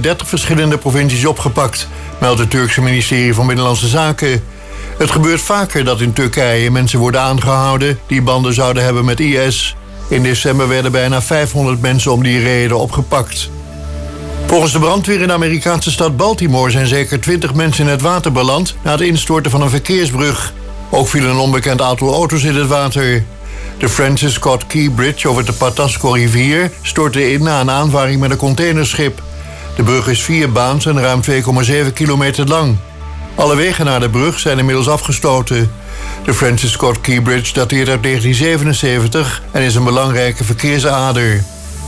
30 verschillende provincies opgepakt, meldt het Turkse ministerie van Binnenlandse Zaken. Het gebeurt vaker dat in Turkije mensen worden aangehouden die banden zouden hebben met IS. In december werden bijna 500 mensen om die reden opgepakt. Volgens de brandweer in de Amerikaanse stad Baltimore zijn zeker 20 mensen in het water beland na het instorten van een verkeersbrug. Ook viel een onbekend aantal auto's in het water. De Francis Scott Key Bridge over de Patapsco-rivier stortte in na een aanvaring met een containerschip. De brug is 4 baans en ruim 2,7 kilometer lang. Alle wegen naar de brug zijn inmiddels afgesloten. De Francis Scott Key Bridge dateert uit 1977 en is een belangrijke verkeersader.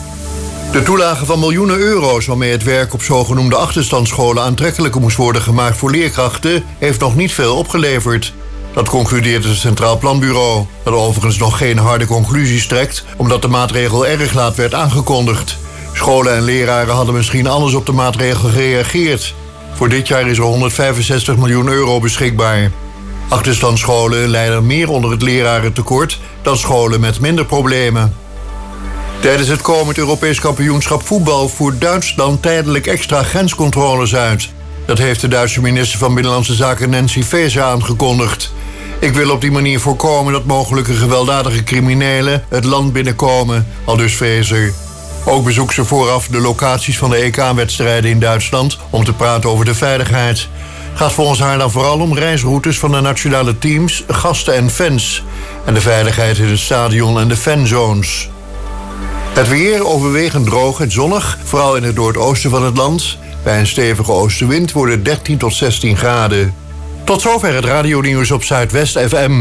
De toelage van miljoenen euro's waarmee het werk op zogenoemde achterstandsscholen aantrekkelijker moest worden gemaakt voor leerkrachten heeft nog niet veel opgeleverd. Dat concludeert het Centraal Planbureau, dat overigens nog geen harde conclusies trekt, omdat de maatregel erg laat werd aangekondigd. Scholen en leraren hadden misschien anders op de maatregel gereageerd. Voor dit jaar is er 165 miljoen euro beschikbaar. Achterstandsscholen lijden meer onder het lerarentekort dan scholen met minder problemen. Tijdens het komend Europees kampioenschap voetbal voert Duitsland tijdelijk extra grenscontroles uit. Dat heeft de Duitse minister van Binnenlandse Zaken Nancy Faeser aangekondigd. Ik wil op die manier voorkomen dat mogelijke gewelddadige criminelen het land binnenkomen, aldus Faeser. Ook bezoekt ze vooraf de locaties van de EK-wedstrijden in Duitsland om te praten over de veiligheid. Het gaat volgens haar dan vooral om reisroutes van de nationale teams, gasten en fans. En de veiligheid in het stadion en de fanzones. Het weer overwegend droog en zonnig, vooral in het noordoosten van het land. Bij een stevige oostenwind worden 13 tot 16 graden. Tot zover het radionieuws op Zuidwest FM.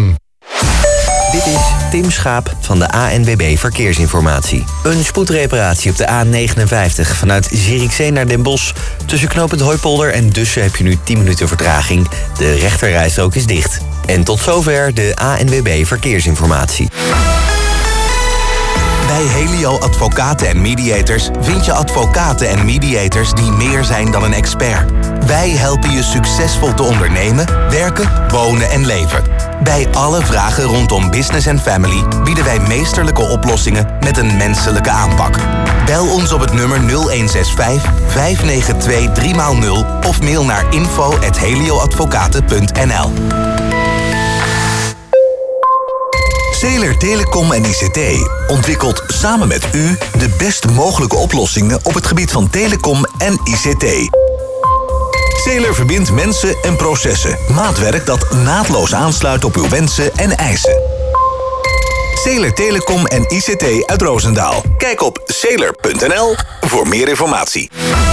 Dit is Tim Schaap van de ANWB Verkeersinformatie. Een spoedreparatie op de A59 vanuit Zierikzee naar Den Bosch. Tussen knooppunt Hooipolder en Dussen heb je nu 10 minuten vertraging. De rechterrijstrook is dicht. En tot zover de ANWB Verkeersinformatie. Bij Helio Advocaten en Mediators vind je advocaten en mediators die meer zijn dan een expert. Wij helpen je succesvol te ondernemen, werken, wonen en leven. Bij alle vragen rondom business en family bieden wij meesterlijke oplossingen met een menselijke aanpak. Bel ons op het nummer 0165 592 3x0 of mail naar info@helioadvocaten.nl. Zeeler Telecom en ICT ontwikkelt samen met u de best mogelijke oplossingen op het gebied van telecom en ICT. Zeeler verbindt mensen en processen. Maatwerk dat naadloos aansluit op uw wensen en eisen. Zeeler Telecom en ICT uit Roosendaal. Kijk op zeeler.nl voor meer informatie.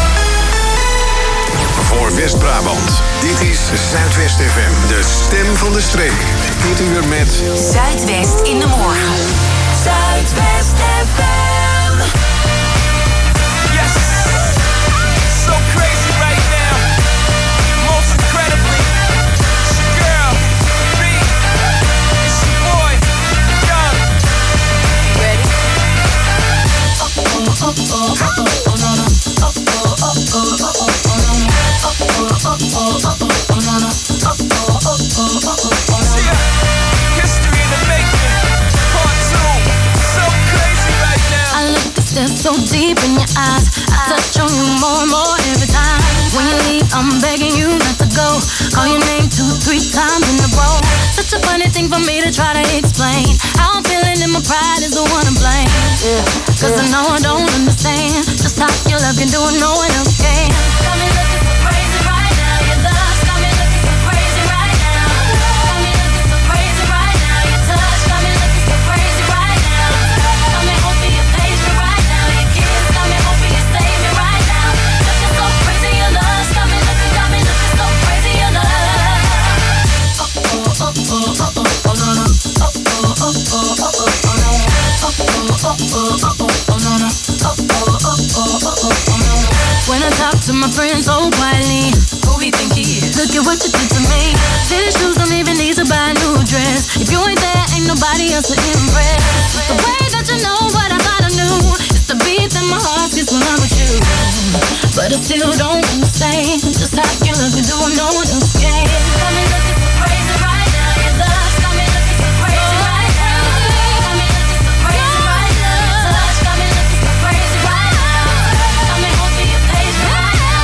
Voor West-Brabant. Dit is Zuidwest FM, de stem van de streek. Dit uur met Zuidwest in de morgen. Zuidwest FM. Yes. So crazy right now. Most incredibly. It's your girl, B. It's your boy, Young. Ready? History in the making, part 2. So crazy right now. I look to stare so deep in your eyes. I touch on you more and more every time. When you leave, I'm begging you not to go. Call your name 2-3 times in a row. Such a funny thing for me to try to explain. How I'm feeling and my pride is the one to blame. Yeah. Cause I know I don't understand just how your love can do what no one else can. Got me looking so crazy right now. Your love got me looking so crazy right now. Got me looking so crazy right now. Your touch got me looking so crazy right now. Got me hoping you page me right now. Your kiss got me hoping you save me right now. Looking so crazy, your love got me looking so crazy, your love. When I talk to my friends so quietly, who we think he is? Look at what you did to me. Tennis shoes don't even need to buy a new dress. If you ain't there, ain't nobody else to impress. It's the way that you know what I thought I knew. It's the beat that my heart gets when I'm with you. But I still don't understand just how you look and do what no one else can. Got me looking so crazy right now. Your love got me looking so crazy right now. Got me looking so crazy right now. Your touch got me looking so crazy right now. Got me hoping you page me right now.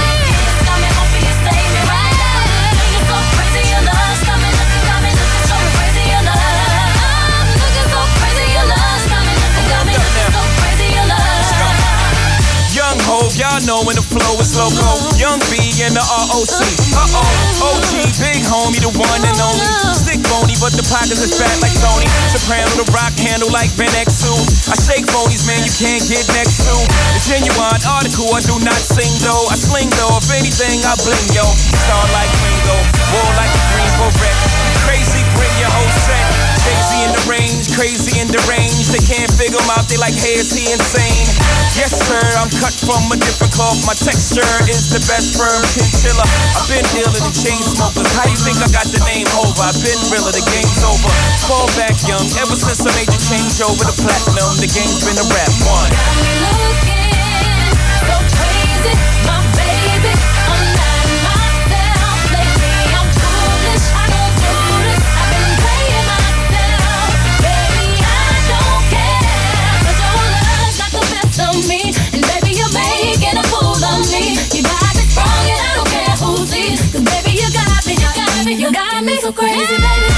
know when the flow is loco. Young B and the ROC. OG, big homie, the one and only. Stick bony, but the pockets is fat like Tony. Soprano, the rock handle like Ben X2. I shake phonies, man, you can't get next to. The genuine article, I do not sing though. I sling though, if anything, I bling yo. Star like Ringo, war like a green beret. Crazy, bring your whole set. Crazy in the range, crazy in the range. They can't figure him out, they like, hey, is he insane? Yes, sir, I'm cut from a different cloth. My texture is the best firm chinchilla. I've been dealing in chain smokers. How you think I got the name over? I've been realer, the game's over. Fall back young, ever since I made the change over to platinum, the game's been a rap one. Got me looking so crazy, my baby. I'm not myself lately. I'm foolish, I don't do this. I've been playing myself, baby. I don't care, 'cause your love's got the best of me, and baby you're making a fool of me. You got me wrong, and I don't care who sees, 'cause baby you got me, you got me so crazy, baby.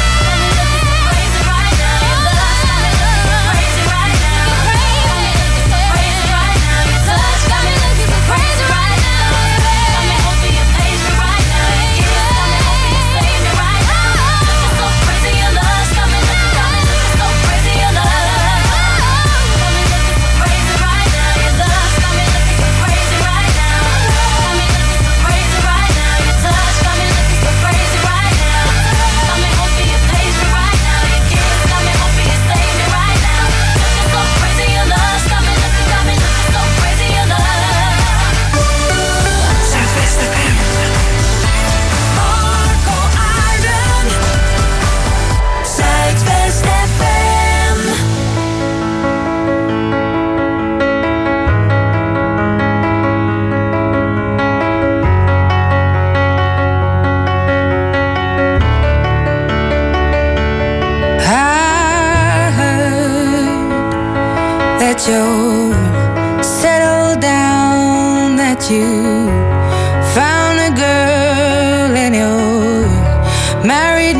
You settled down, that you found a girl and you're married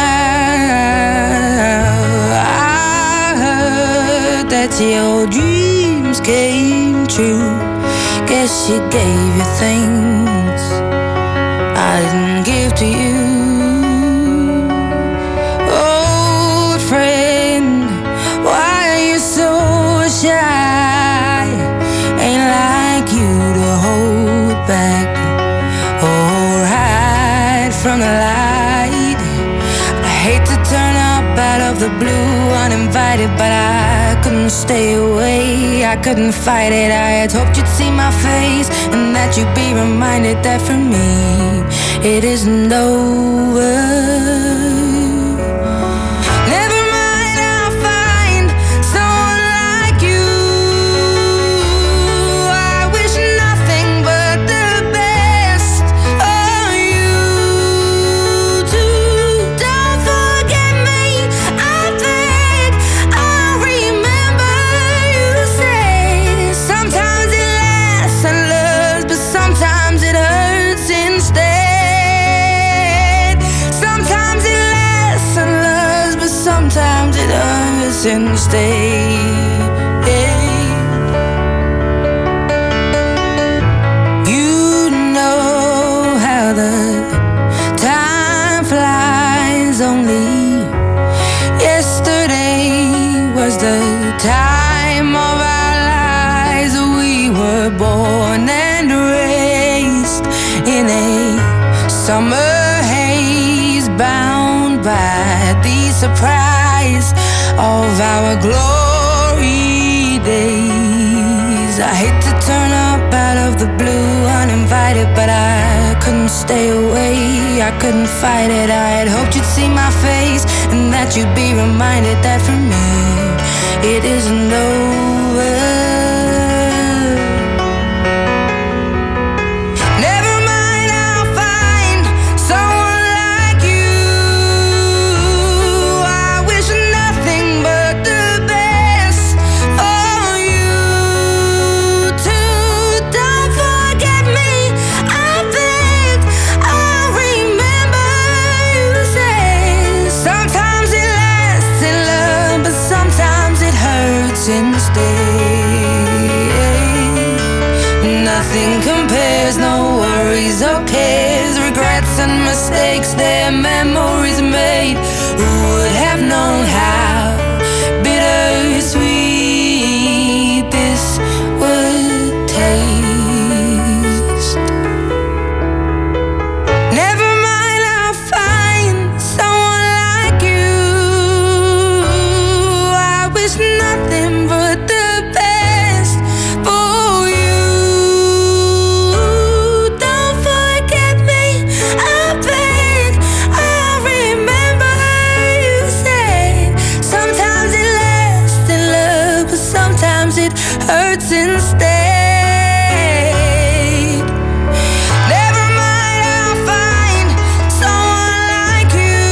now. I heard that your dreams came true. Guess she gave you things I didn't give to you. Old friend, why are you so shy? Ain't like you to hold back or hide from the light. I hate to turn up out of the blue uninvited, but I couldn't stay away. I couldn't fight it. I had hoped you'd see my face and that you'd be reminded that for me it isn't over. And stay. You know how the time flies. Only yesterday was the time of our lives. We were born and raised in a summer haze, bound by the surprise of our glory days. I hate to turn up out of the blue uninvited, but I couldn't stay away. I couldn't fight it. I had hoped you'd see my face and that you'd be reminded that for me it isn't over. Instead nothing compares, no worries or cares, regrets and mistakes, their memories made. Who would have known how bittersweet this would taste? Never mind, I'll find someone like you. I wish nothing but the best for you. Don't forget me, I beg. I remember you said sometimes it lasts in love, but sometimes it hurts instead. Never mind, I'll find someone like you.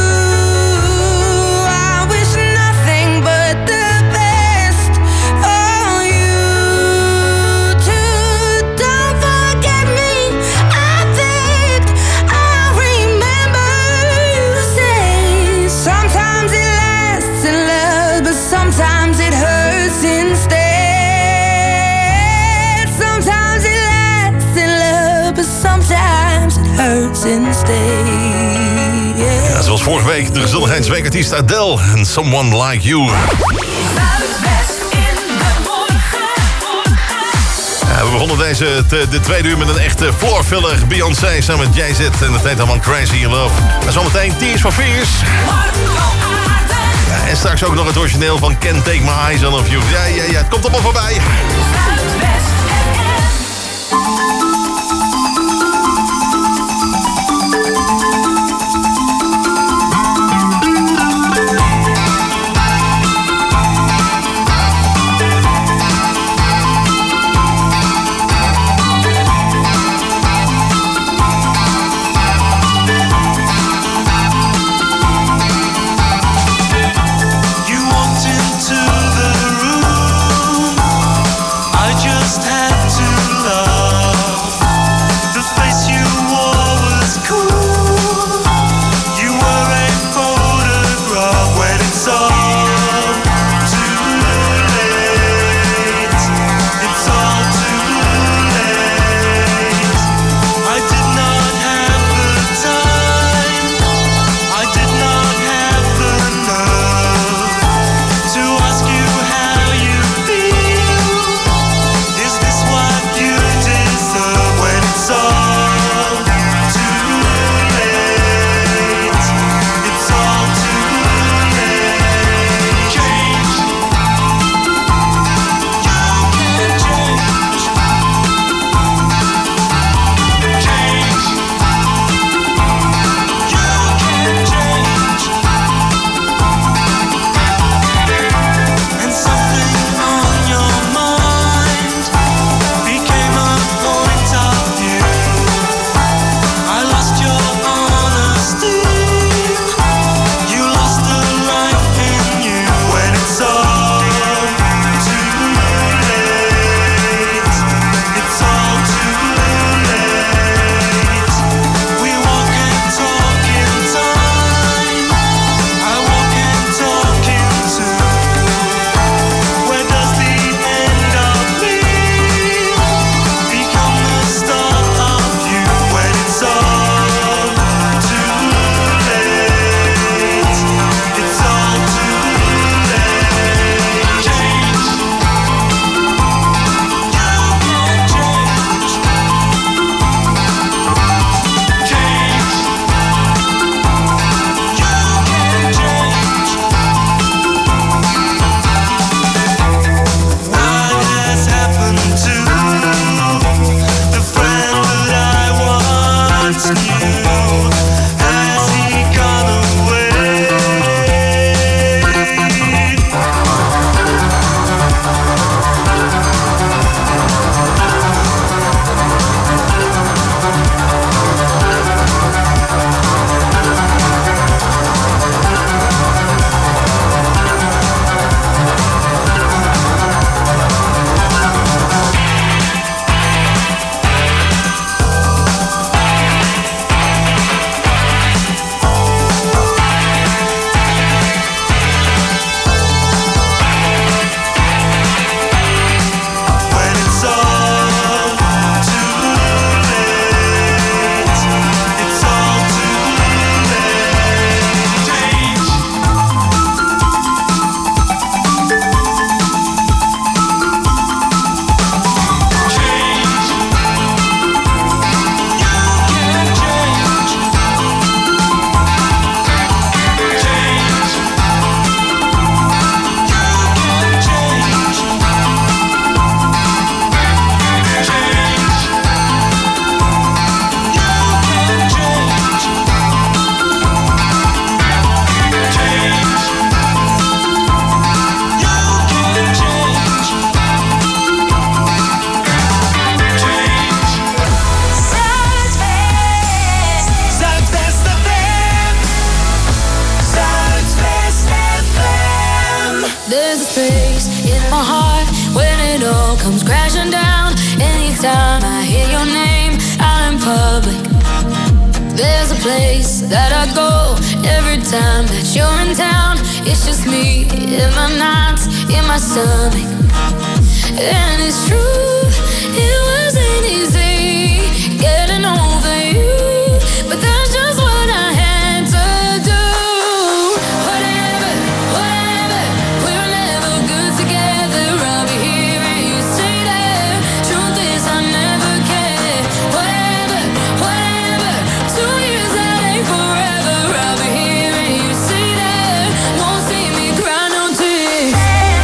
I wish nothing but the best for you too. Don't forget me, I begged. I remember you said sometimes it lasts in love, but sometimes it hurts instead. Sometimes it lasts in love, but sometimes it hurts instead. Ja, zoals vorige week de gezelligheidsweekartiest Adele en Someone Like You. Zuidwest in de morgen. Ja, we begonnen de tweede uur met een echte floorfiller. Beyoncé samen met Jay-Z en het heet allemaal Crazy in Love. En zometeen Tears for Fears. Ja, en straks ook nog het origineel van Can't Take My Eyes Off You. Ja, het komt allemaal voorbij. Zuidwest You walked into the room. I just had to love. The face you wore was cool. You were a photograph when it's all too late. It's all too late. I did not have the time. I did not have the nerve to ask you how you feel. Is this what you deserve when it's all too late? It's all too late. Change. You can change. Change. You can change. And something on your mind became a point of view. I lost your honesty. You lost the life in you when it's all too late. It's all too late. We walk and talk in time. I walk and talk in two. Where does the end of me become the start of you when it's all too late? It's all too late. Change. You can change. Change. You can change. What has happened to the friend that I once knew? Has he gone away? public. There's a place that I go every time that you're in town. It's just me in my nights, in my stomach. And it's true, it wasn't easy getting over you, but that's just what I had to do. Whatever, we were never good together. I'll be here and you stay there. Truth is I never cared. Whatever, 2 years that ain't forever. I'll be here and you stay there. Won't see me cry no tears.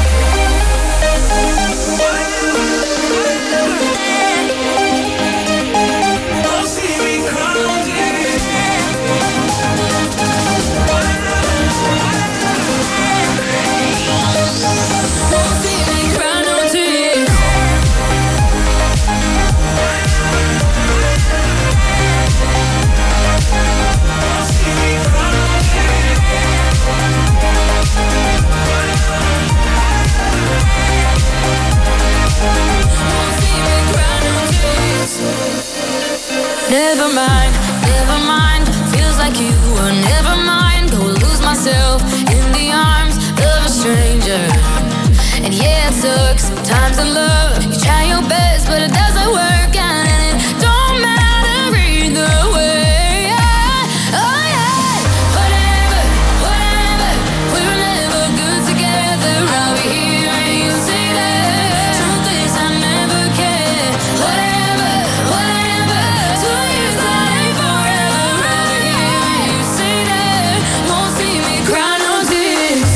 Never mind, feels like you were never mind. Go lose myself in the arms of a stranger. And yeah, it sucks sometimes in love. You try your best, but it doesn't work out, and it don't matter either way. Oh yeah, whatever, we were never good together. I'll be here and you stay there. Truth is I never cared. Whatever, 2 years that ain't forever. I'll be here and you stay there. Won't see me cry no tears.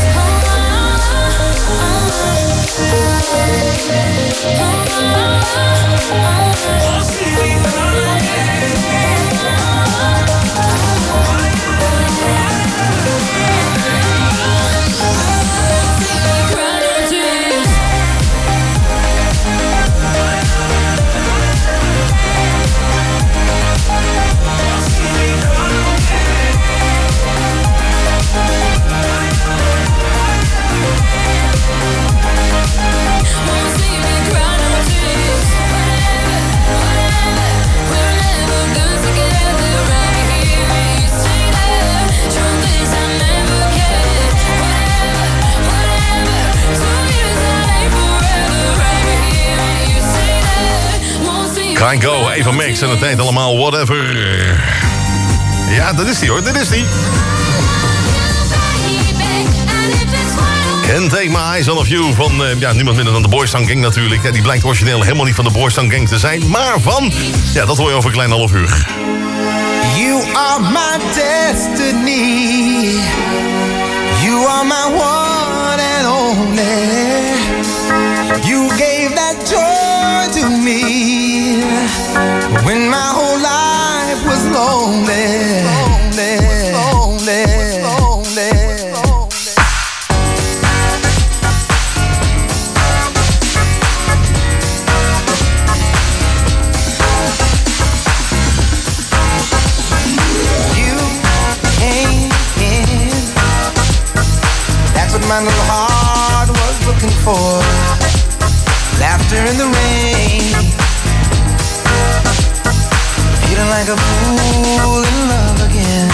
Klein Go, Eva Max en het heet allemaal Whatever. Ja, dat is die hoor, dat is die. Can't Take My Eyes Off You van niemand minder dan de Boys Town Gang natuurlijk. Ja, die blijkt origineel helemaal niet van de Boys Town Gang te zijn, maar van... Ja, dat hoor je over een klein half uur. You are my destiny. You are my one and only. You gave that joy to me when my whole life was lonely. My little heart was looking for laughter in the rain, feeling like a fool in love again.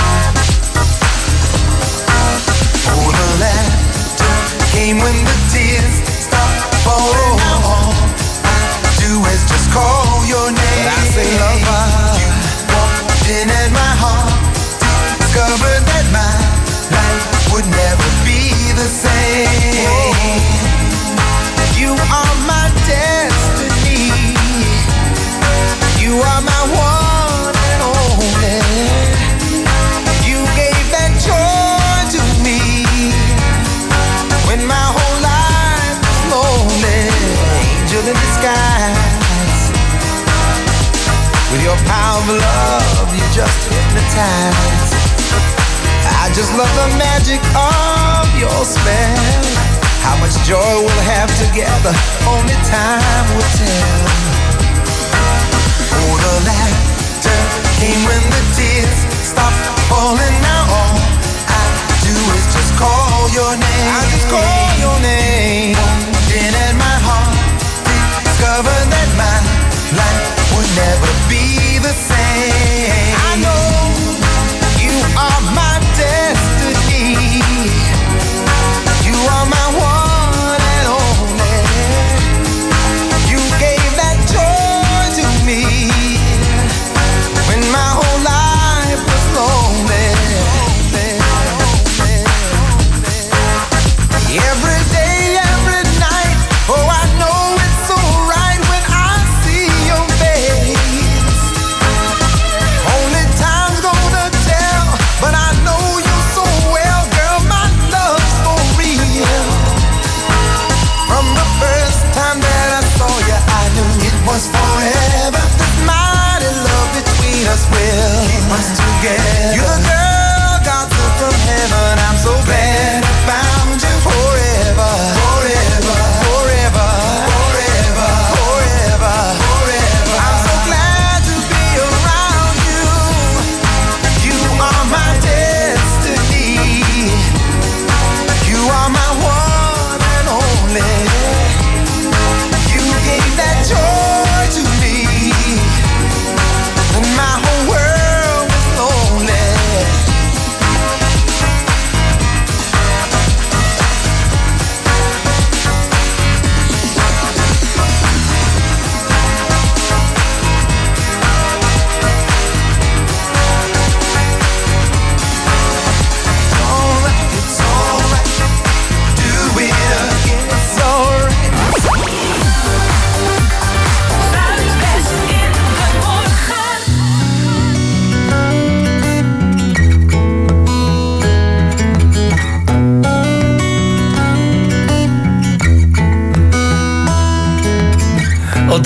Oh, the laughter came when the tears stopped falling. Now all I do is just call your name. But I say, lover, you walked in at my heart, discovered that my life would never be the same. You are my destiny. You are my one and only. You gave that joy to me when my whole life was lonely. Angel in disguise, with your power of love, you just hypnotize. I just love the magic of your spell. How much joy we'll have together, only time will tell. Oh, the laughter came when the tears stopped falling. Now all I do is just call your name. I just call your name. In at my heart, discover that my life would never be the same.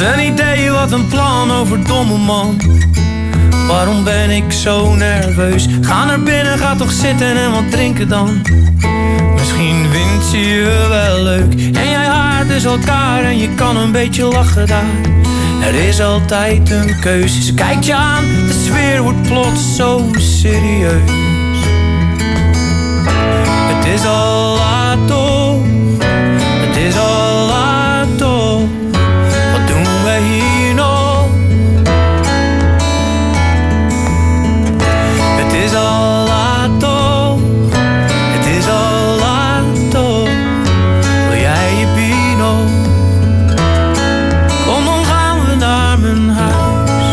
een idee, wat een plan over domme man. Waarom ben ik zo nerveus? Ga naar binnen, ga toch zitten en wat drinken dan. Misschien vindt ze je wel leuk en jij haart dus elkaar en je kan een beetje lachen daar. Er is altijd een keuze, ze kijkt je aan, de sfeer wordt plots zo serieus. Het is al laat toch, het is al laat toch, wat doen wij hier nog? Het is al laat toch, het is al laat toch, wil jij je bino? Kom dan gaan we naar mijn huis.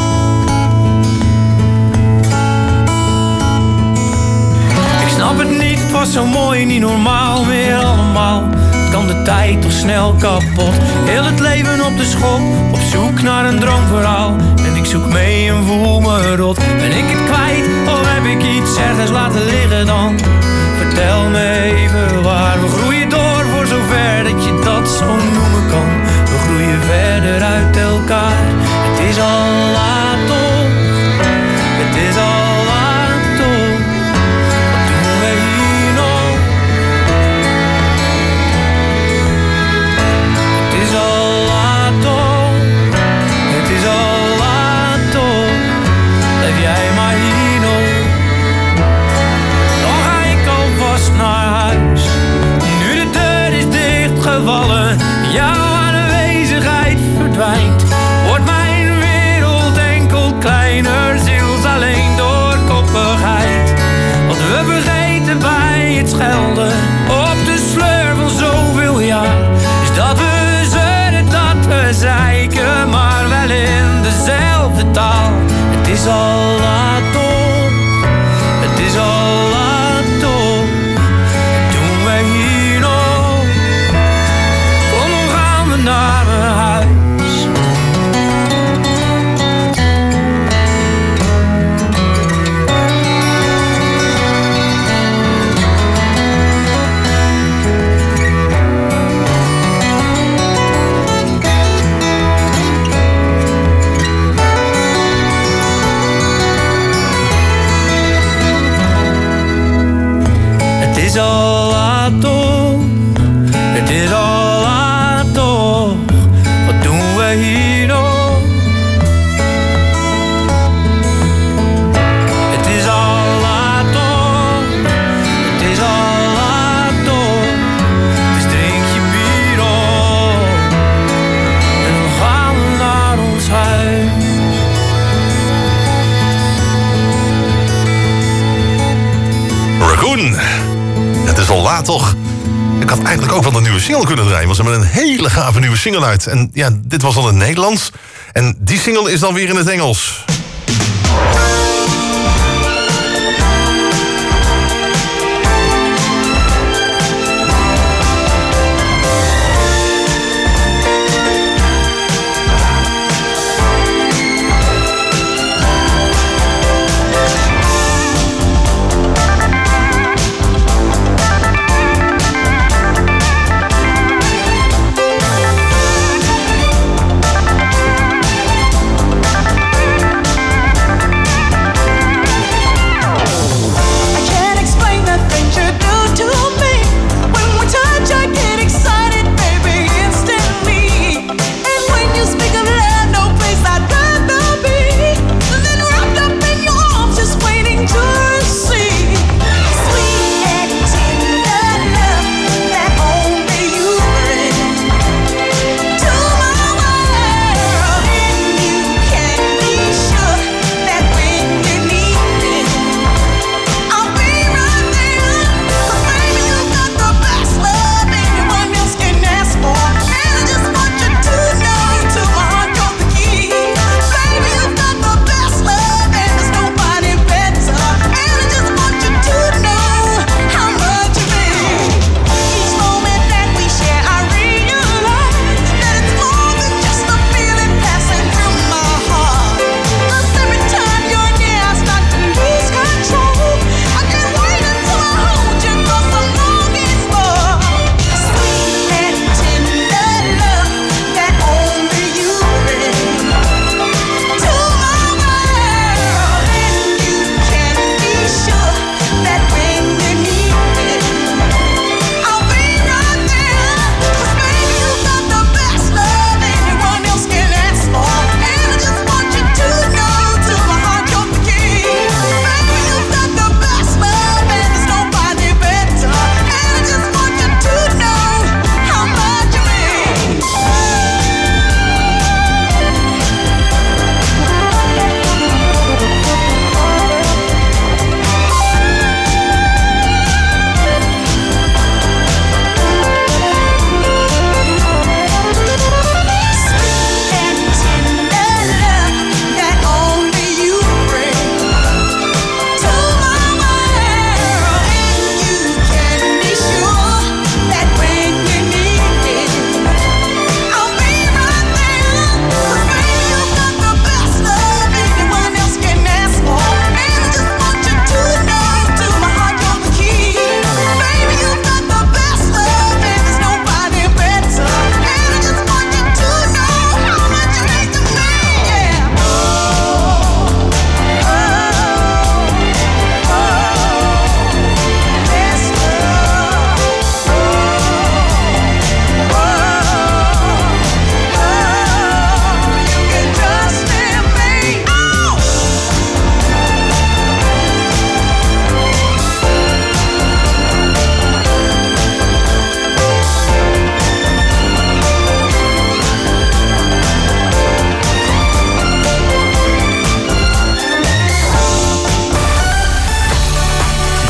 Ik snap het niet, het was zo mooi, niet normaal meer allemaal. Kan de tijd toch snel kapot. Heel het leven op de schop, op zoek naar een droomverhaal. En ik zoek mee en voel me rot. Ben ik het kwijt of heb ik iets ergens laten liggen dan? Vertel me even waar. We groeien door voor zover dat je dat zo noemen kan. We groeien verder uit elkaar. Het is al laat toch, het is al laat toch. Wat doen we hier nog? Het is al laat toch, het is al laat toch. Blijf jij maar hier nog. Dan ga ik alvast naar huis. Nu de deur is dichtgevallen, jouw aanwezigheid verdwijnt. Wordt mijn wereld enkel kleiner, ziels alleen door koppigheid. Wat we vergeten bij het schelden op de sleur van zoveel jaar, is dat we zeuren, dat we zeiken, maar wel in dezelfde taal. Het is al laat toch, het is al laat toch. Wat doen wij hier nog? Kom, dan gaan we naar mijn huis. Het is al laat toch, het is al laat toch. Wat doen we hier nog? Het is al laat toch, het is al laat toch. Dus drink je bier op en dan gaan we naar ons huis. Raccoon. Het is al laat toch? Ik had eigenlijk ook wel een nieuwe single kunnen draaien. Want ze hebben een hele gave nieuwe single uit. En ja, dit was al in het Nederlands. En die single is dan weer in het Engels.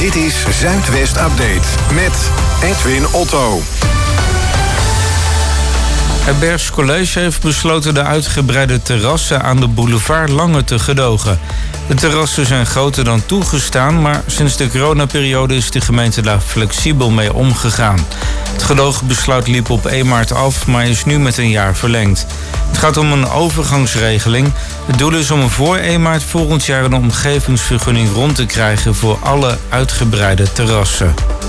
Dit is Zuidwest Update met Edwin Otto. Het Bergs College heeft besloten de uitgebreide terrassen aan de boulevard langer te gedogen. De terrassen zijn groter dan toegestaan, maar sinds de coronaperiode is de gemeente daar flexibel mee omgegaan. Het gedogen besluit liep op 1 maart af, maar is nu met een jaar verlengd. Het gaat om een overgangsregeling. Het doel is om voor 1 maart volgend jaar een omgevingsvergunning rond te krijgen voor alle uitgebreide terrassen.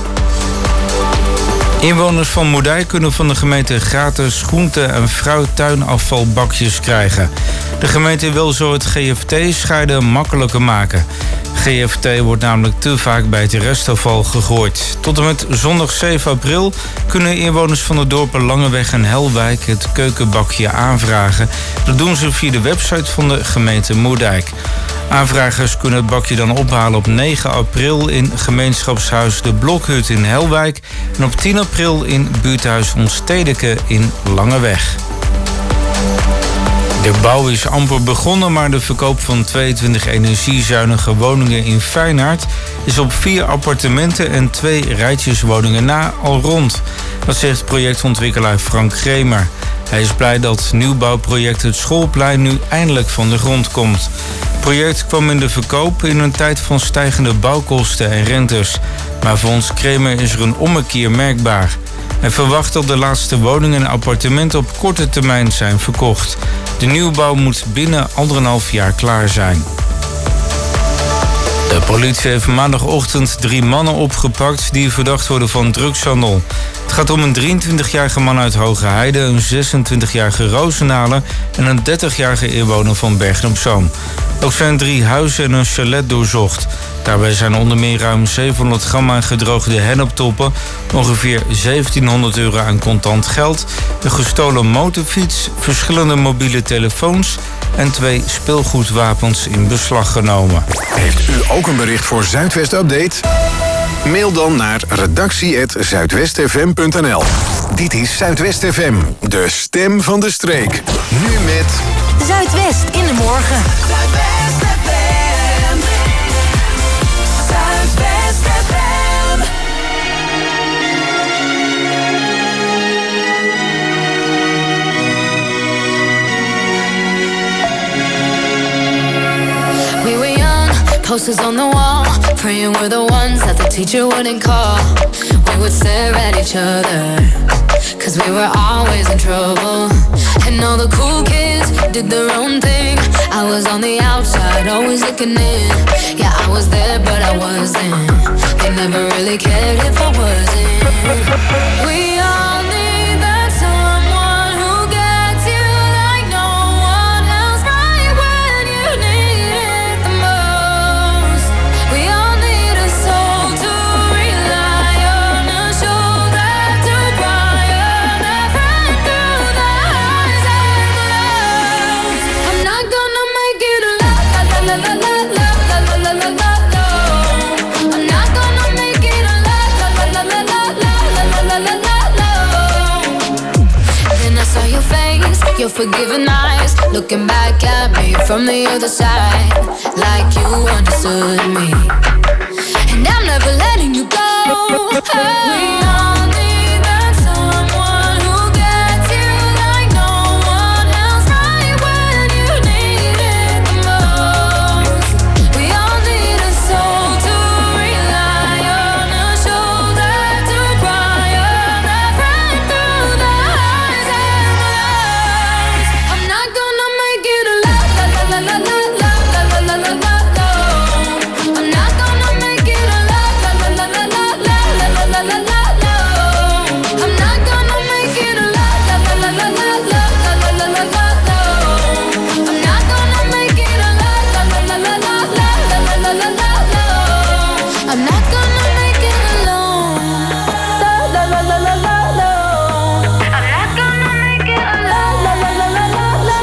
Inwoners van Moerdijk kunnen van de gemeente gratis groente- en fruittuinafvalbakjes krijgen. De gemeente wil zo het GFT-scheiden makkelijker maken. GFT wordt namelijk te vaak bij het restafval gegooid. Tot en met zondag 7 april kunnen inwoners van de dorpen Langeweg en Helwijk het keukenbakje aanvragen. Dat doen ze via de website van de gemeente Moerdijk. Aanvragers kunnen het bakje dan ophalen op 9 april in gemeenschapshuis De Blokhut in Helwijk en op 10 april in buurthuis Ontstedeke in Langeweg. De bouw is amper begonnen, maar de verkoop van 22 energiezuinige woningen in Feyenaard is op 4 appartementen en 2 rijtjeswoningen na al rond. Dat zegt projectontwikkelaar Frank Kremer. Hij is blij dat het nieuwbouwproject Het Schoolplein nu eindelijk van de grond komt. Het project kwam in de verkoop in een tijd van stijgende bouwkosten en rentes. Maar volgens Kremer is er een ommekeer merkbaar. Hij verwacht dat de laatste woningen en appartementen op korte termijn zijn verkocht. De nieuwbouw moet binnen 1,5 jaar klaar zijn. De politie heeft maandagochtend 3 mannen opgepakt die verdacht worden van drugshandel. Het gaat om een 23-jarige man uit Hogeheide, een 26-jarige Roosendaler en een 30-jarige inwoner van Bergen op Zoom. Ook zijn 3 huizen en een chalet doorzocht. Daarbij zijn onder meer ruim 700 gram aan gedroogde henneptoppen, ongeveer 1700 euro aan contant geld, een gestolen motorfiets, verschillende mobiele telefoons en 2 speelgoedwapens in beslag genomen. Heeft u ook een bericht voor Zuidwest Update? Mail dan naar redactie@zuidwestfm.nl. Dit is Zuidwest FM, de stem van de streek. Nu met Zuidwest in de morgen. Zuidwest FM. Zuidwest FM. We were young, posters on the wall, praying we're the ones that the teacher wouldn't call. We would stare at each other, cause we were always in trouble. And all the cool kids did their own thing. I was on the outside, always looking in. Yeah, I was there, but I wasn't. They never really cared if I wasn't. We all need that someone who gets you like no one else, right when you need it the most. We all need a soul to rely on, a shoulder to cry on, a friend through the highs and the lows. I'm not gonna make it a la la la la la la la la la la la. I'm not gonna make it a la la la la la la la la la la la. Then I saw your face, your forgiving eyes, looking back at me from the other side, like you understood me. And I'm never letting you go. We all need that someone who gets you like no one else, right when you need it the most. We all need a soul to rely on, a shoulder to cry on, a friend through the highs and the lows. I'm not gonna make it a la la la la la la la la la la la. I'm not gonna make it a la la la la la la la la la la la. I'm not gonna make it a la la la la la la la la la la la. I'm not gonna make it a la la la la la la la la la la. I'm not gonna make it alone. La la la la la la la. I'm not gonna make it a la la la la la la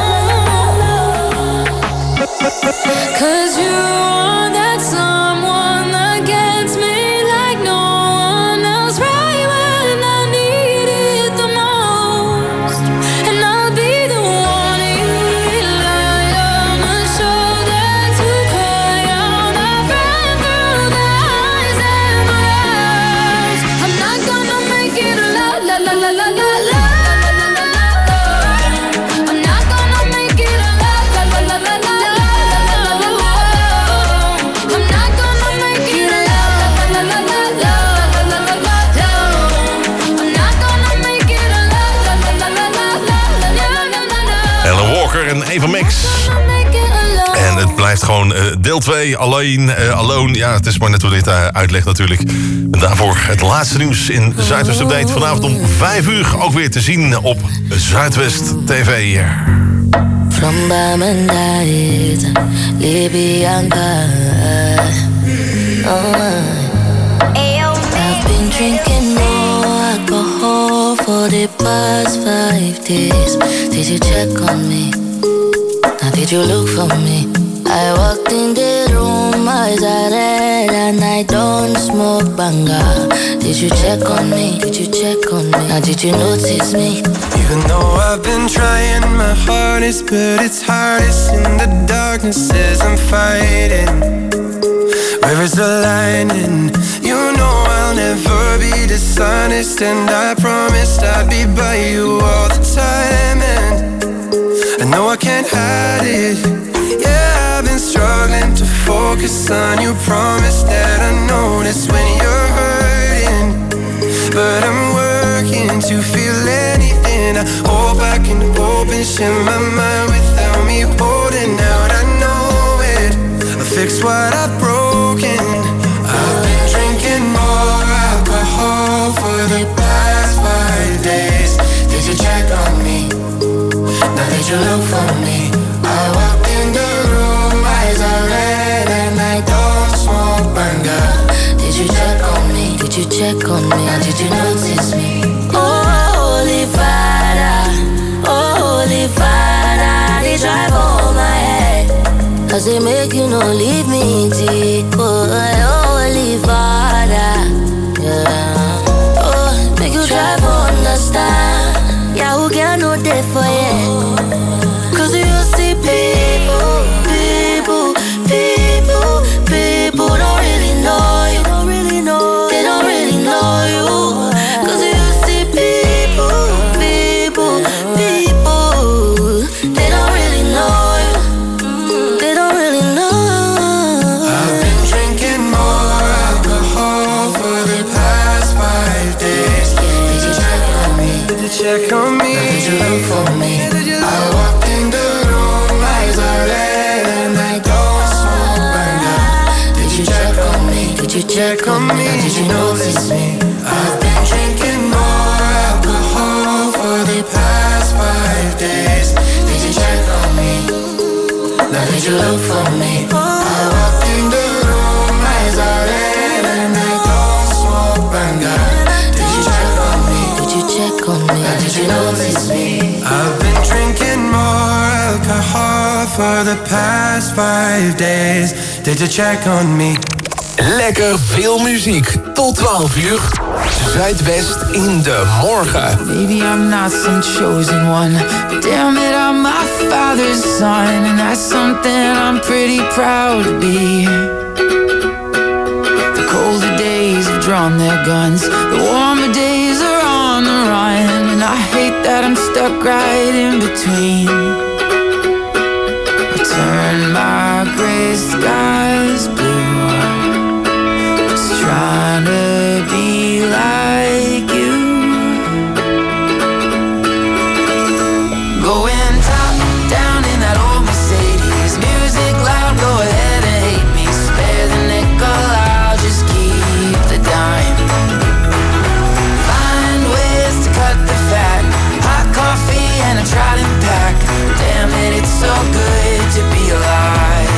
la. 'Cause you are that someone that gets me like no one else, right when I need it the most. And I'll be the one you rely on, a shoulder to cry on, a friend through the highs Phoenix. En het blijft gewoon deel 2, Alone. Ja, het is maar net hoe dit uitlegt natuurlijk. En daarvoor het laatste nieuws in Zuidwest Update. Vanavond om 5 uur ook weer te zien op Zuidwest TV. From Bamandait, Libyanka. I've been drinking more alcohol for the past 5 days. Did you check on me? Now did you look for me? I walked in the room, eyes are red, and I don't smoke banga. Did you check on me? Did you check on me? Now did you notice me? Even though I've been trying my hardest, but it's hardest in the darkness as I'm fighting. Where is the line? And you know I'll never be dishonest, and I promised I'd be by you all the time. And I know I can't hide it. Yeah, I've been struggling to focus on you. Promise that I notice when you're hurting, but I'm working to feel anything. I hope I can open, share my mind without me holding out. I know it, I'll fix what I've broken. I've been drinking more alcohol for the past 5 days. Did you check on me? Now did you look for me? I walked in the room, eyes are red, and I don't smoke banga. Did you check on me? Did you check on me? Now did you notice me? Oh, Holy Father, they drive on my head. Cause they make you no leave me deep. Oh, Holy Father, yeah. Oh, make you drive on the star. Yeah, who can no day for you? Cause you see people don't really know you. They don't really know you. Cause you see people, they don't really know you. They don't really know. I've been drinking more alcohol for the past 5 days. Did you check on me? Did you check on me? Now did you look for me? I walked in the room, eyes are red, and I don't smoke banga. Did you check on me? Did you check on me? Now did you notice me? I've been drinking more alcohol for the past 5 days. Did you check on me? Now did you look for me? I walked in the room, eyes are red, and I don't smoke banga. Did you check on me? Did you check on me? Now did you notice me? I've been drinking more alcohol for the past 5 days. Did you check on me? Lekker veel muziek tot 12 uur. Zuidwest in de morgen. Maybe I'm not some chosen one, but damn it, I'm my father's son, and that's something I'm pretty proud to be. The colder days have drawn their guns, the warmer days are on the run, and I hate that I'm stuck right in between. I turn my gray skies blue, trying to be like you. Going top down in that old Mercedes, music loud, go ahead and hate me. Spare the nickel, I'll just keep the dime. Find ways to cut the fat, hot coffee and a trodden pack. Damn it, it's so good to be alive.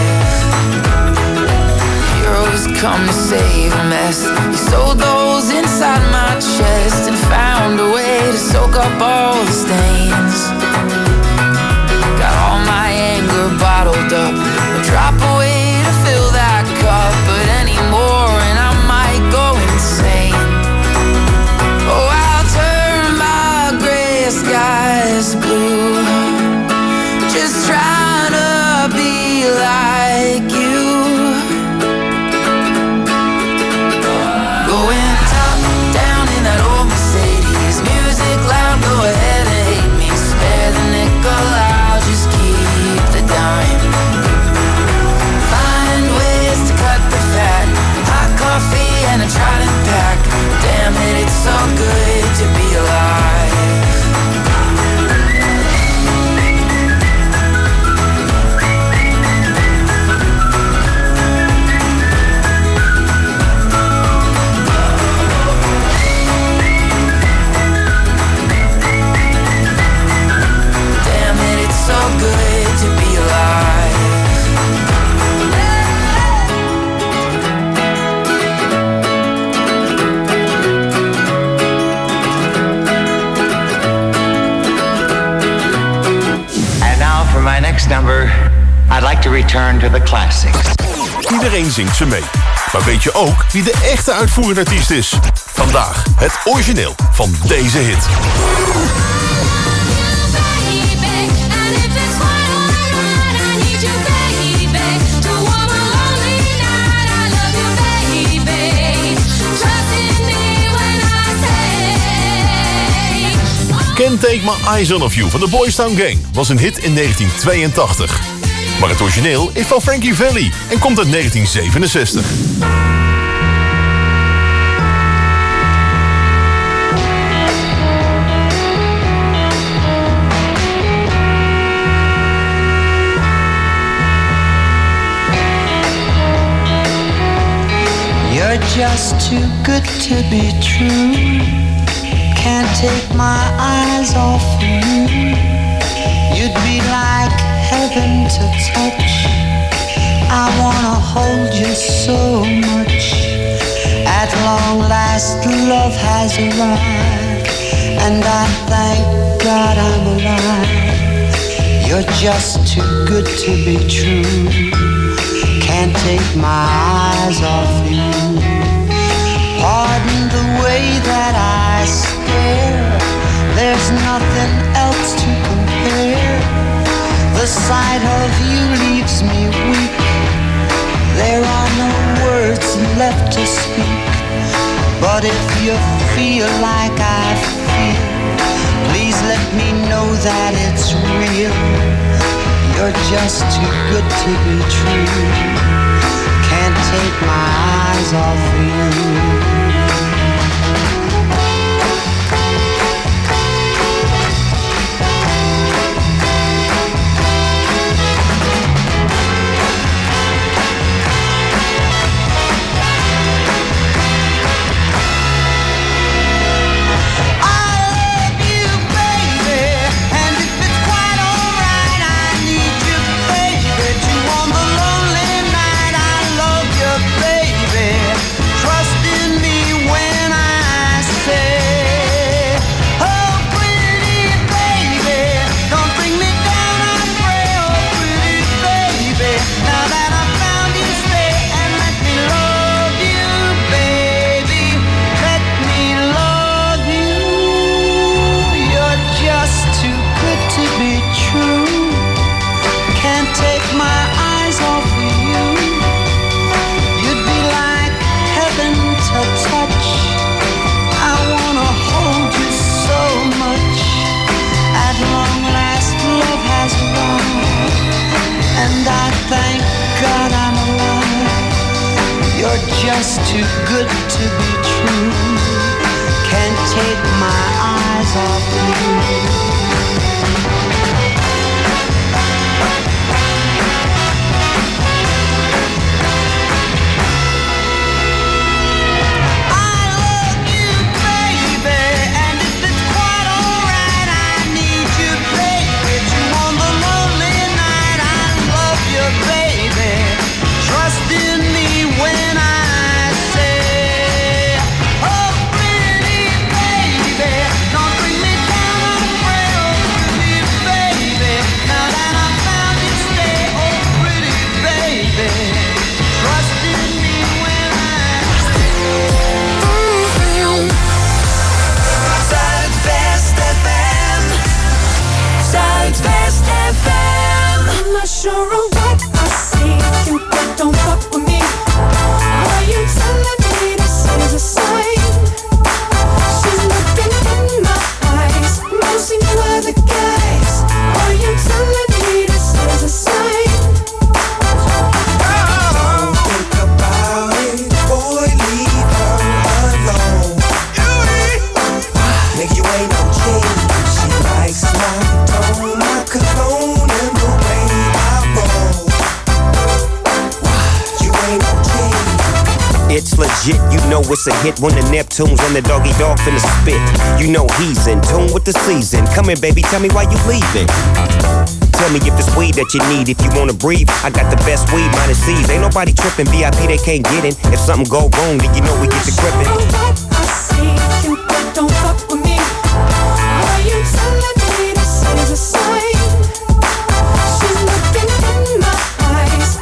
Heroes come to save a mess. He sewed those inside my chest and found a way to soak up all the stains. Got all my anger bottled up, a drop away to fill that cup, but anymore and I might go insane. Oh, I'll turn my gray skies blue, just trying to be like you. Going top down in that old Mercedes, music loud, go ahead and hate me. Spare return to the classics. Iedereen zingt ze mee. Maar weet je ook wie de echte uitvoerende artiest is? Vandaag het origineel van deze hit. Can't Take My Eyes Off You van de Boys Town Gang was een hit in 1982. Maar het origineel is van Frankie Valli en komt uit 1967. You're just too good to be true. Can't take my eyes off you. You'd be like heaven to touch. I wanna hold you so much. At long last love has arrived, and I thank God I'm alive. You're just too good to be true. Can't take my eyes off you. Pardon the way that I stare. There's nothing else to compare. The sight of you leaves me weak. There are no words left to speak. But if you feel like I feel, please let me know that it's real. You're just too good to be true. Can't take my eyes off you. Just too good to be true. Can't take my eyes off you. Sure of what I see, you don't fuck with me. Are you telling me this is a sign? She's looking in my eyes, mostly for other guys. Are you telling me this is a sign? Don't think about it, boy, leave her alone. Nigga, you ain't no king. She likes my tone, my cologne, and the way it's legit, you know it's a hit when the Neptunes and the doggy dog finna spit. You know he's in tune with the season. Come here, baby, tell me why you leaving. Tell me if it's weed that you need. If you wanna breathe, I got the best weed, minus C's. Ain't nobody tripping, VIP they can't get in. If something go wrong, then you know we get to gripping. What I see, you don't fuck with me. Are you telling me this is a sign? She's looking in my eyes,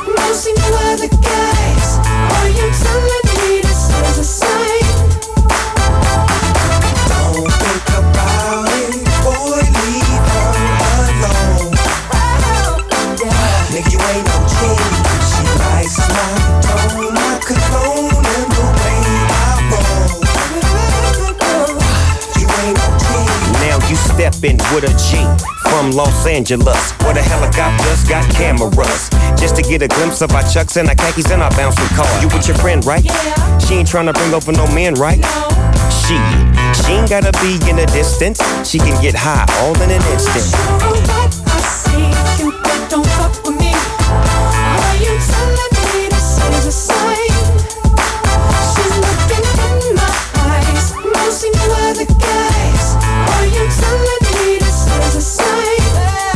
hopping with a G from Los Angeles, where the helicopters got cameras, just to get a glimpse of our chucks and our khakis and our bouncing car. You with your friend, right? Yeah. She ain't tryna bring over no man, right? No. She ain't gotta be in the distance. She can get high all in an instant. I'm not sure what I see. Cupid, don't fuck with me. Are you telling me this is a sign? She's looking in my eyes. Mostly no other guys. Are you telling me this is a sign?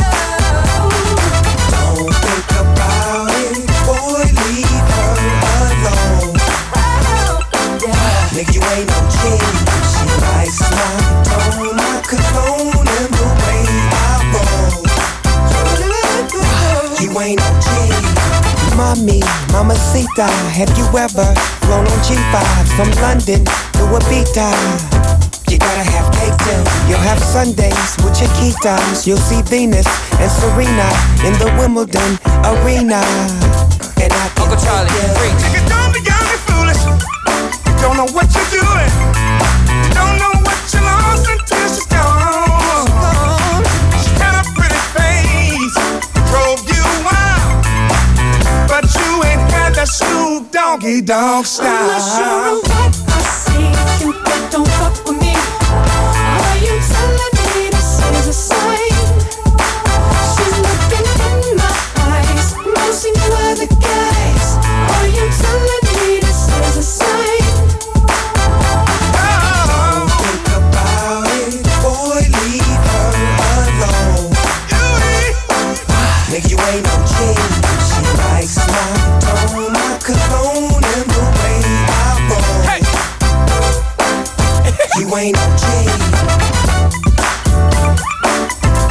Don't think about it, boy, leave her alone. Nigga, you ain't no king. She likes my tone, my cologne, and the way I roll. You ain't no king. Mommy, mamacita, have you ever flown on G5s from London to Ibiza? You gotta have cake too. You'll have Sundays with Chiquitas. You'll see Venus and Serena in the Wimbledon arena. And I can Uncle Charlie, Nigga, don't be young and foolish. You don't know what you're doing. You don't know what you lost until she's gone. She had a pretty face, drove you wild, but you ain't had that Snoop Doggy Dogg style. I'm not sure what I see. Cupid, don't fuck with me. Are you telling me this is a sign? She's looking in my eyes. Mostly no other guys. Are you telling me this is a sign? Don't think about it, boy, leave her alone. Nigga, you ain't no king. She likes my tone, my cologne, and the way I roll. You ain't no king.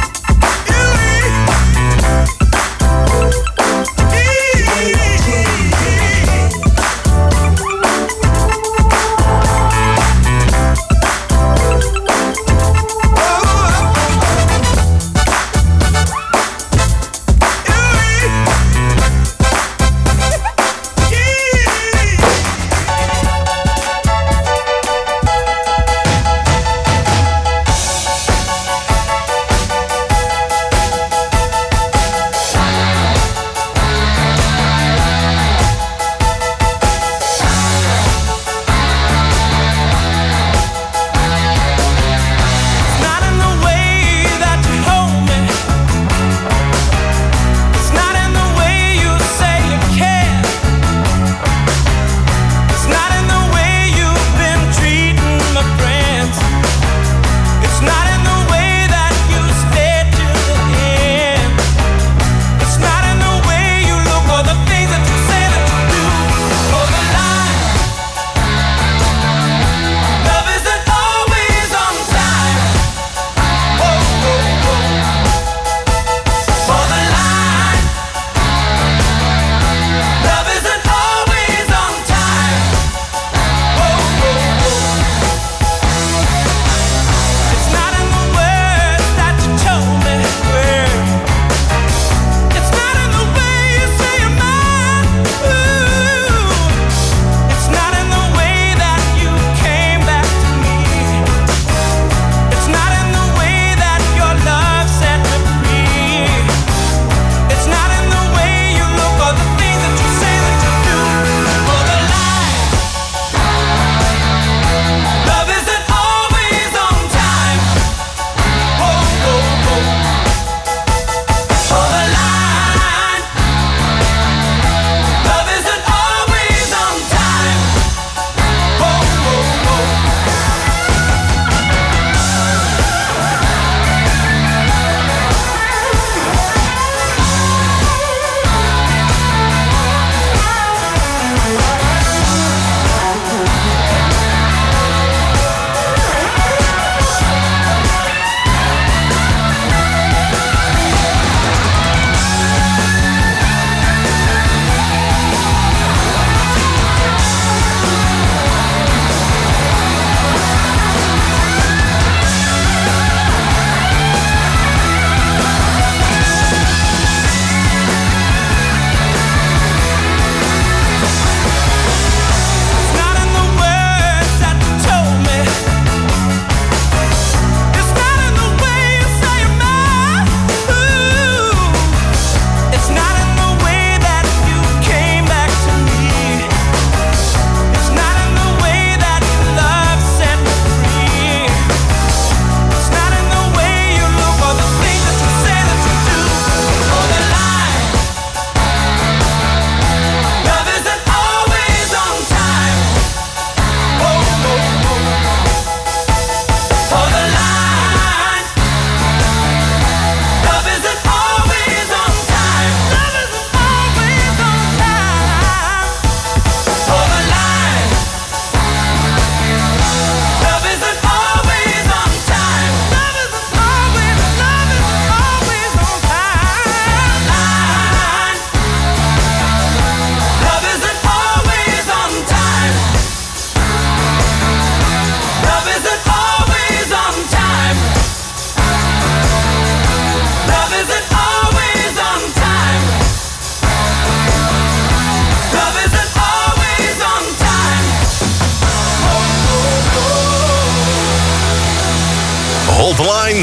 Line.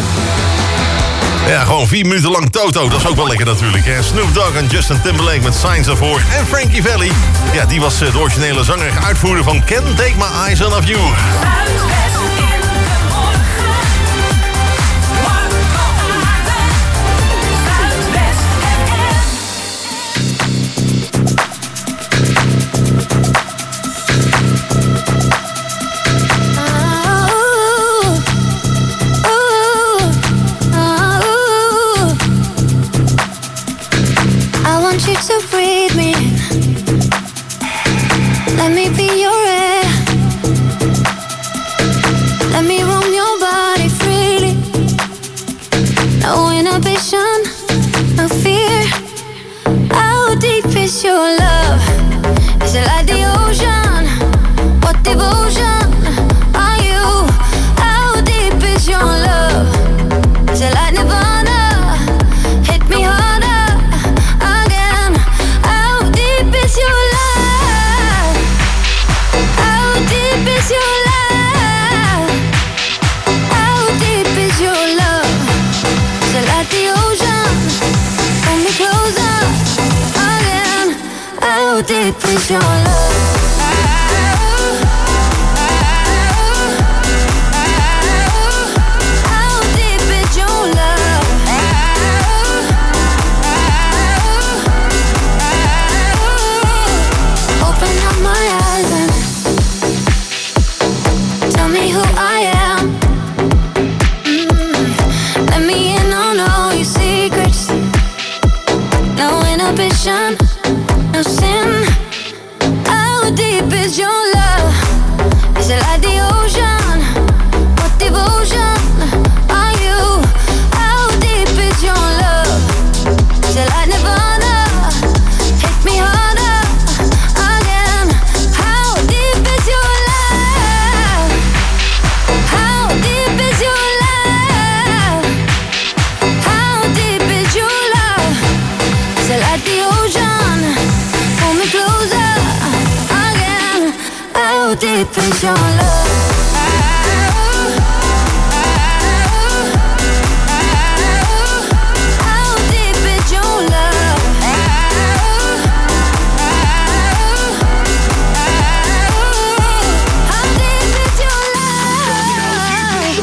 Ja, gewoon 4 minuten lang Toto. Dat is ook wel lekker natuurlijk. Hè? Snoop Dogg en Justin Timberlake met Signs of War. En Frankie Valli. Ja, die was de originele zanger en uitvoerder van Can't Take My Eyes Off You. You to breathe me in. Let me be your air. Let me roam your body freely. No inhibition, no fear. How deep is your love? Is it like the ocean? What devotion are you? How deep is your love? Is it like Nirvana? Hit me harder. Your love, how deep is your love? How deep is your love? Is it like the ocean? Pull me closer again. How deep is your love? No sin. How deep is your love? Is it like the ocean? What devotion are you? How deep is your love? Is it like Nirvana? Hit me harder again. How deep is your love? How deep is your love? How deep is your love? Is it like the ocean? Pull me closer again. How deep is your love? How deep is your love? How deep is your love?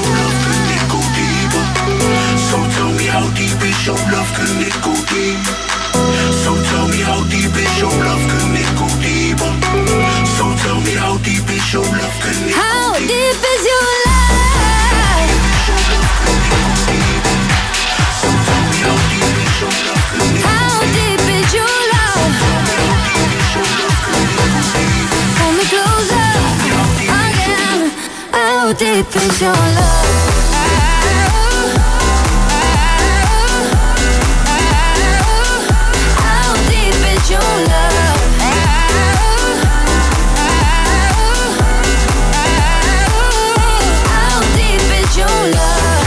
So tell me how deep is your love? Can it go deep? So tell me how deep is your love? Can it go deeper? So tell me how deep is your love? Can it go How deeper? deep is your love? So tell me how deep is your love? Can it How deep is your love? Pull me closer again. How deep is your love? How deep is your love? How deep is your love?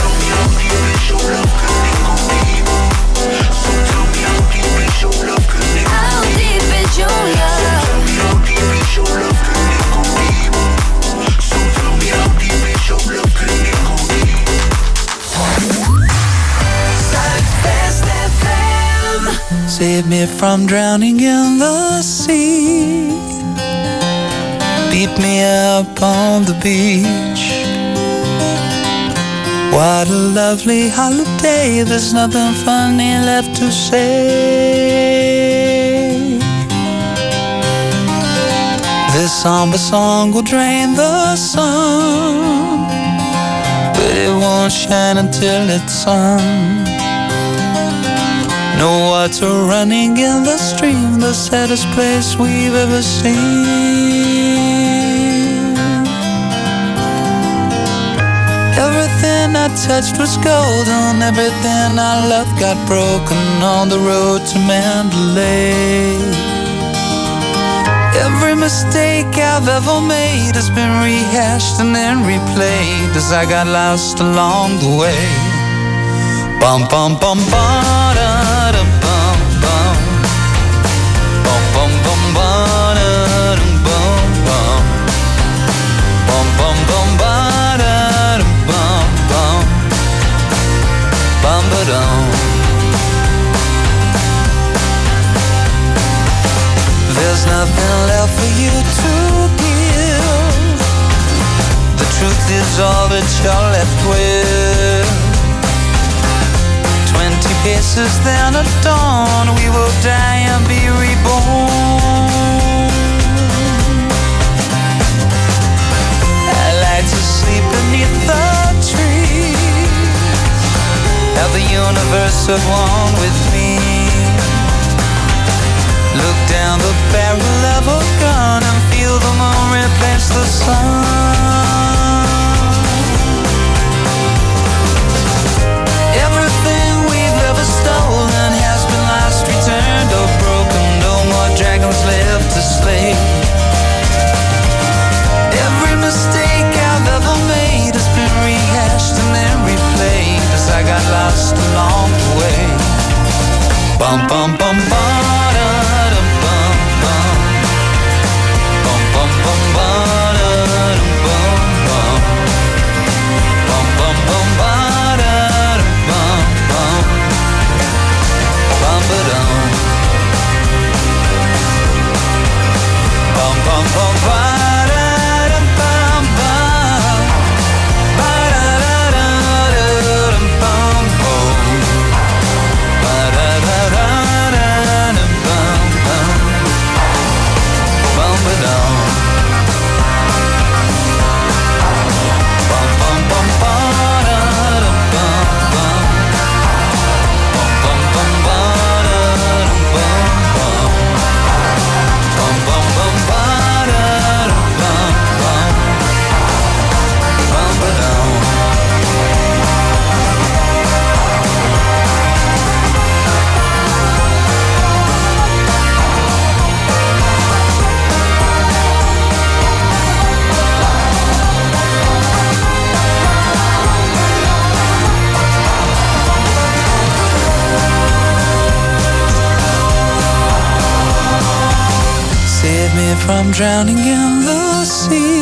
So tell me how deep is your love? Can it How deep is your love? how deep is your love? Can it go deeper? So tell me how deep is your love? Can it go deeper? Zuidwest FM. Save me from drowning in the sea. Beat me up on the beach. What a lovely holiday. There's nothing funny left to say. This somber song will drain the sun, but it won't shine until it's sung. No water running in the stream, the saddest place we've ever seen. Everything I touched was golden, everything I loved got broken on the road to Mandalay. Every mistake I've ever made has been rehashed and then replayed as I got lost along the way. Bum bum bum ba da da bum bum. Bum bum bum ba da da bum bum. Bum bum bum ba da da bum bum. nothing left for you to give. The truth is all that you're left with. 20 paces, then at dawn we will die and be reborn. I like to sleep beneath the trees, have the universe at one with me. Look down the barrel of a gun and feel the moon replace the sun. Everything we've ever stolen has been lost, returned, or broken. No more dragons left to slay. Every mistake I've ever made has been rehashed and then replayed as I got lost along the way. Bum bum bum bum da bum bum bum bum bum da bum bum bum bum bum da bum bum bum ba-dum bum bum bum ba-da bum bum ba-da-da-da-da bum bum ba-da-da-da-da bum bum bum ba-dum bum bum bum ba-da bum bum bum bum bum ba-da bum bum bum bum bum ba-da bum bum bum ba-dum. Save me from drowning in the sea.